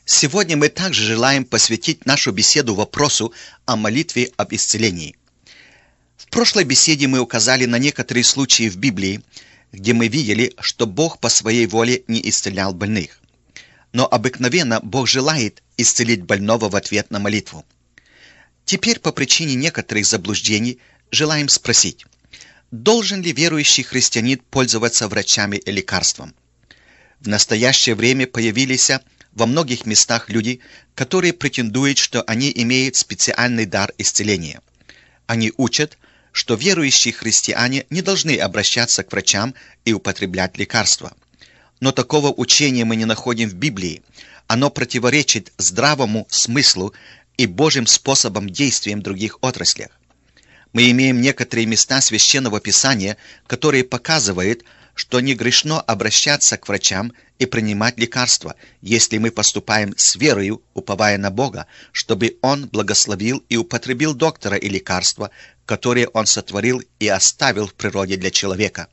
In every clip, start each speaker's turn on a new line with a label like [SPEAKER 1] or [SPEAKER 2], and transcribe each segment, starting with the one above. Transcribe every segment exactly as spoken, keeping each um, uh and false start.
[SPEAKER 1] Сегодня мы также желаем посвятить нашу беседу вопросу о молитве об исцелении. В прошлой беседе мы указали на некоторые случаи в Библии, где мы видели, что Бог по своей воле не исцелял больных. Но обыкновенно Бог желает исцелить больного в ответ на молитву. Теперь по причине некоторых заблуждений желаем спросить, должен ли верующий христианин пользоваться врачами и лекарством? В настоящее время появились во многих местах люди, которые претендуют, что они имеют специальный дар исцеления. Они учат, что верующие христиане не должны обращаться к врачам и употреблять лекарства. Но такого учения мы не находим в Библии. Оно противоречит здравому смыслу и Божьим способам действия в других отраслях. Мы имеем некоторые места Священного Писания, которые показывают, что не грешно обращаться к врачам и принимать лекарства, если мы поступаем с верою, уповая на Бога, чтобы Он благословил и употребил доктора и лекарства, которые Он сотворил и оставил в природе для человека.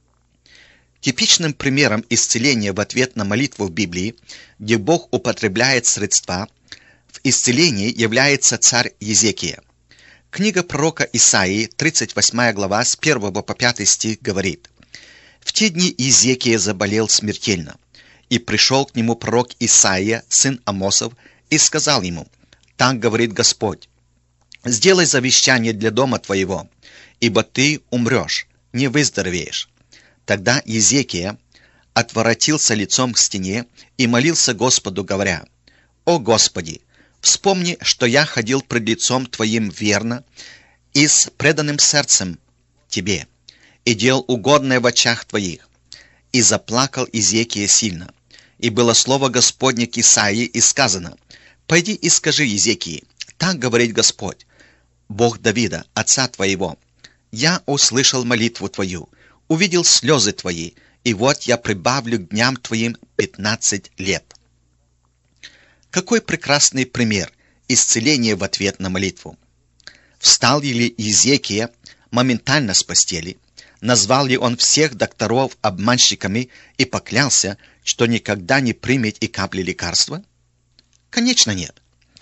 [SPEAKER 1] Типичным примером исцеления в ответ на молитву в Библии, где Бог употребляет средства, в исцелении является царь Езекия. Книга пророка Исаии, тридцать восьмая глава, с первого по пятый стих говорит: «В те дни Езекия заболел смертельно, и пришел к нему пророк Исаия, сын Амосов, и сказал ему: так говорит Господь, сделай завещание для дома твоего, ибо ты умрешь, не выздоровеешь». Тогда Езекия отворотился лицом к стене и молился Господу, говоря: «О Господи, вспомни, что я ходил пред лицом Твоим верно и с преданным сердцем Тебе, и делал угодное в очах Твоих». И заплакал Езекия сильно. И было слово Господне к Исаии, и сказано: «Пойди и скажи Езекии, так говорит Господь, Бог Давида, отца твоего: я услышал молитву твою, увидел слезы твои, и вот я прибавлю к дням твоим пятнадцать лет». Какой прекрасный пример исцеления в ответ на молитву! Встал ли Езекия моментально с постели? Назвал ли он всех докторов обманщиками и поклялся, что никогда не примет и капли лекарства? Конечно, нет.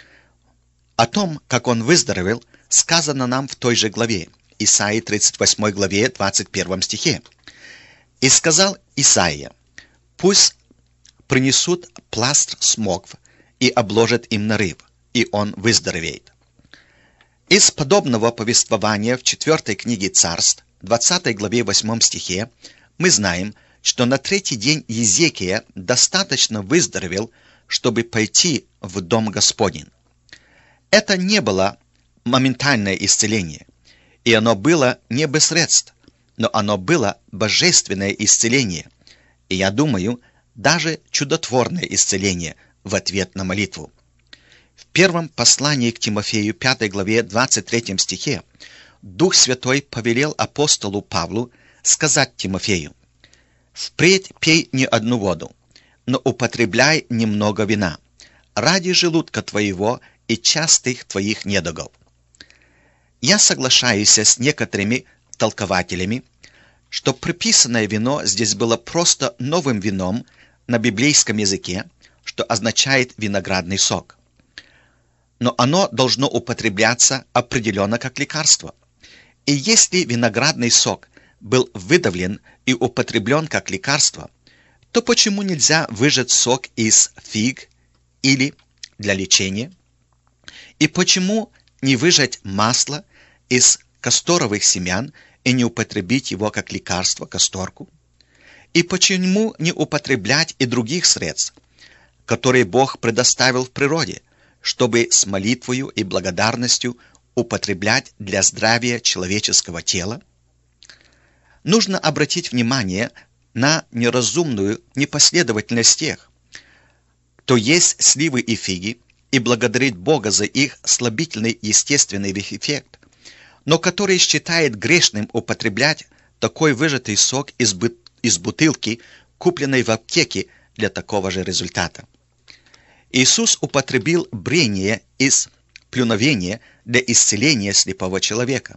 [SPEAKER 1] О том, как он выздоровел, сказано нам в той же главе, Исаии тридцать восьмой главе, двадцать первом стихе. «И сказал Исаия: пусть принесут пласт смокв и обложат им нарыв, и он выздоровеет». Из подобного повествования в четвертой книге Царств, двадцатой главе, восьмом стихе, мы знаем, что на третий день Езекия достаточно выздоровел, чтобы пойти в дом Господень. Это не было моментальное исцеление, и оно было не без средств, но оно было божественное исцеление, и, я думаю, даже чудотворное исцеление в ответ на молитву. В первом послании к Тимофею, пятой главе, двадцать третьем стихе, Дух Святой повелел апостолу Павлу сказать Тимофею: «Впредь пей не одну воду, но употребляй немного вина, ради желудка твоего и частых твоих недугов». Я соглашаюсь с некоторыми толкователями, что приписанное вино здесь было просто новым вином на библейском языке, что означает виноградный сок. Но оно должно употребляться определенно как лекарство. И если виноградный сок был выдавлен и употреблен как лекарство, то почему нельзя выжать сок из фиг или для лечения? И почему не выжать масло из касторовых семян и не употребить его как лекарство, касторку? И почему не употреблять и других средств, которые Бог предоставил в природе, чтобы с молитвою и благодарностью употреблять для здравия человеческого тела? Нужно обратить внимание на неразумную непоследовательность тех, кто есть сливы и фиги и благодарит Бога за их слабительный естественный эффект, но который считает грешным употреблять такой выжатый сок из, бы- из бутылки, купленной в аптеке для такого же результата. Иисус употребил брение из плюновения для исцеления слепого человека.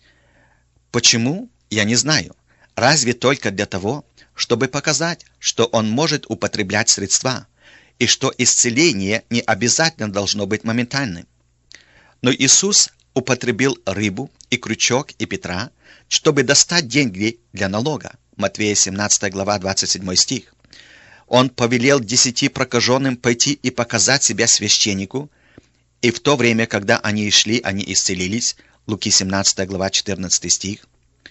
[SPEAKER 1] Почему? Я не знаю. Разве только для того, чтобы показать, что он может употреблять средства, и что исцеление не обязательно должно быть моментальным. Но Иисус употребил рыбу и крючок и Петра, чтобы достать деньги для налога. Матфея семнадцатая глава, двадцать седьмой стих. Он повелел десяти прокаженным пойти и показать себя священнику, и в то время, когда они шли, они исцелились. Луки семнадцатая глава, четырнадцатый стих.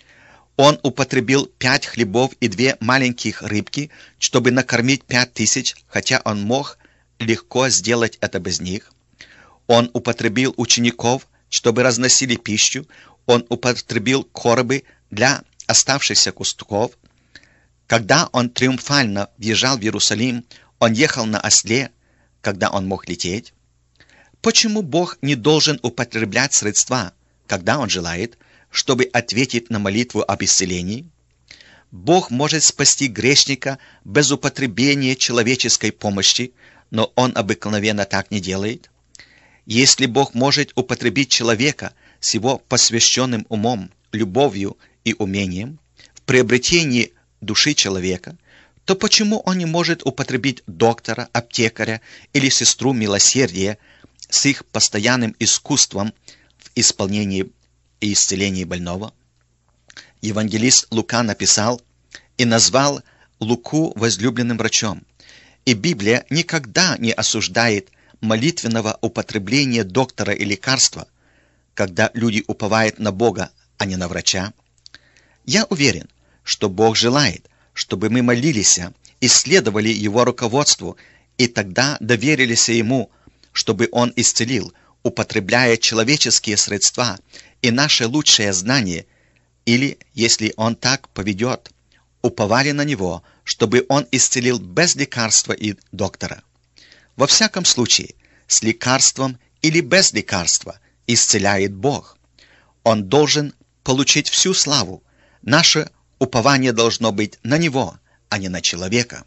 [SPEAKER 1] Он употребил пять хлебов и две маленьких рыбки, чтобы накормить пять тысяч, хотя он мог легко сделать это без них. Он употребил учеников, чтобы разносили пищу. Он употребил коробы для оставшихся кусков. Когда он триумфально въезжал в Иерусалим, он ехал на осле, когда он мог лететь. Почему Бог не должен употреблять средства, когда Он желает, чтобы ответить на молитву об исцелении? Бог может спасти грешника без употребления человеческой помощи, но Он обыкновенно так не делает. Если Бог может употребить человека с его посвященным умом, любовью и умением в приобретении души человека, то почему Он не может употребить доктора, аптекаря или сестру милосердия с их постоянным искусством в исполнении и исцелении больного? Евангелист Лука написал и назвал Луку возлюбленным врачом. И Библия никогда не осуждает молитвенного употребления доктора и лекарства, когда люди уповают на Бога, а не на врача. Я уверен, что Бог желает, чтобы мы молились, исследовали Его руководству и тогда доверились Ему, чтобы Он исцелил, употребляя человеческие средства и наше лучшее знание, или, если Он так поведет, уповали на Него, чтобы Он исцелил без лекарства и доктора. Во всяком случае, с лекарством или без лекарства исцеляет Бог. Он должен получить всю славу. Наше упование должно быть на Него, а не на человека.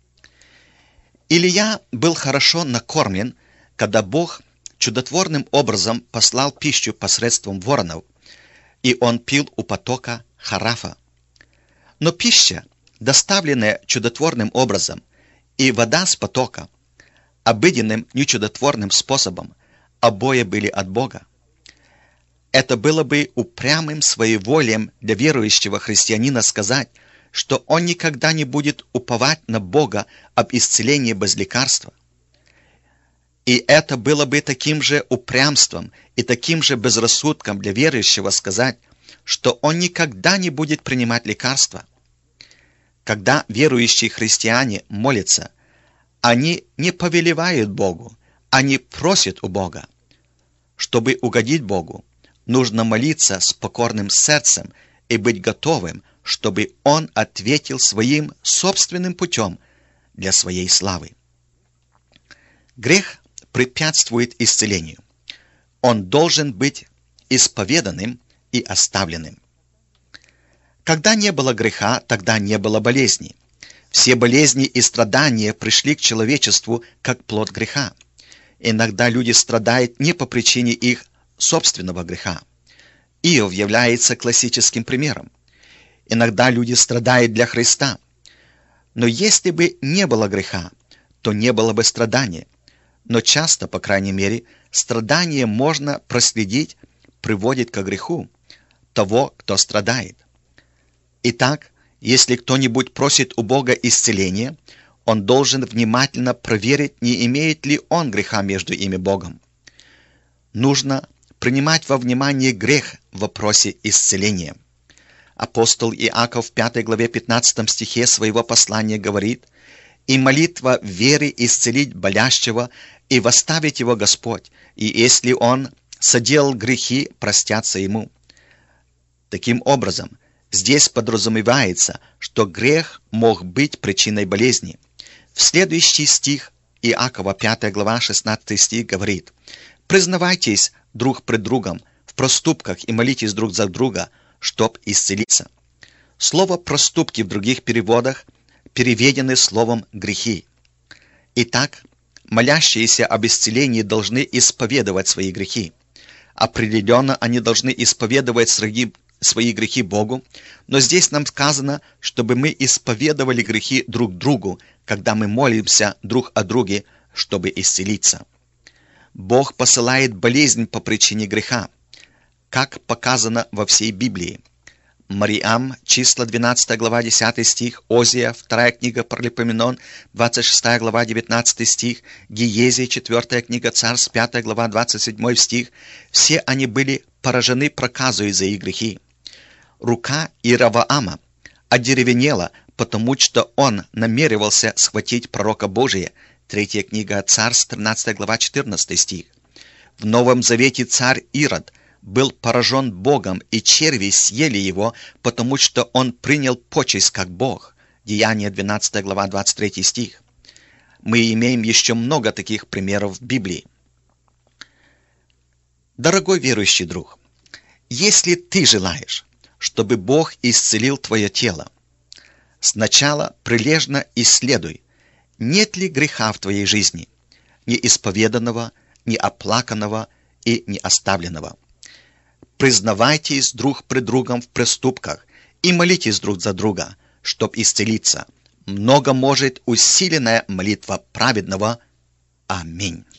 [SPEAKER 1] Илия был хорошо накормлен, когда Бог чудотворным образом послал пищу посредством воронов, и он пил у потока Харафа. Но пища, доставленная чудотворным образом, и вода с потока, обыденным нечудотворным способом, обои были от Бога. Это было бы упрямым своеволием для верующего христианина сказать, что он никогда не будет уповать на Бога об исцелении без лекарства. И это было бы таким же упрямством и таким же безрассудком для верующего сказать, что он никогда не будет принимать лекарства. Когда верующие христиане молятся, они не повелевают Богу, они просят у Бога. Чтобы угодить Богу, нужно молиться с покорным сердцем и быть готовым, чтобы Он ответил своим собственным путем для своей славы. Грех препятствует исцелению. Он должен быть исповеданным и оставленным. Когда не было греха, тогда не было болезни. Все болезни и страдания пришли к человечеству как плод греха. Иногда люди страдают не по причине их собственного греха. Иов является классическим примером. Иногда люди страдают для Христа. Но если бы не было греха, то не было бы страдания. Но часто, по крайней мере, страдание можно проследить, приводит к греху того, кто страдает. Итак, если кто-нибудь просит у Бога исцеления, он должен внимательно проверить, не имеет ли он греха между им и Богом. Нужно принимать во внимание грех в вопросе исцеления. Апостол Иаков в пятой главе пятнадцатом стихе своего послания говорит: «И молитва веры исцелить болящего, и восставить его Господь, и если он соделал грехи, простятся ему». Таким образом, здесь подразумевается, что грех мог быть причиной болезни. В следующий стих Иакова, пятая глава, шестнадцатый стих говорит: «Признавайтесь друг пред другом в проступках и молитесь друг за друга, чтоб исцелиться». Слово «проступки» в других переводах переведены словом «грехи». Итак, молящиеся об исцелении должны исповедовать свои грехи. Определенно, они должны исповедовать свои, свои грехи Богу, но здесь нам сказано, чтобы мы исповедовали грехи друг другу, когда мы молимся друг о друге, чтобы исцелиться. Бог посылает болезнь по причине греха, как показано во всей Библии. Мариам, числа двенадцатая глава, десятый стих, Озия, вторая книга Паралипоменон, двадцать шестая глава, девятнадцатый стих, Гиезия, четвертая книга Царств, пятая глава, двадцать седьмой стих. Все они были поражены проказой за их грехи. Рука Иераваама одеревенела, потому что он намеревался схватить пророка Божия. Третья книга Царств, тринадцатая глава, четырнадцатый стих. В Новом Завете царь Ирод был поражен Богом, и черви съели его, потому что он принял почесть как Бог. Деяния, двенадцатая глава, двадцать третий стих. Мы имеем еще много таких примеров в Библии. Дорогой верующий друг, если ты желаешь, чтобы Бог исцелил твое тело, сначала прилежно исследуй, нет ли греха в твоей жизни, неисповеданного, неоплаканного и неоставленного. Признавайтесь друг пред другом в преступках и молитесь друг за друга, чтоб исцелиться. Много может усиленная молитва праведного. Аминь.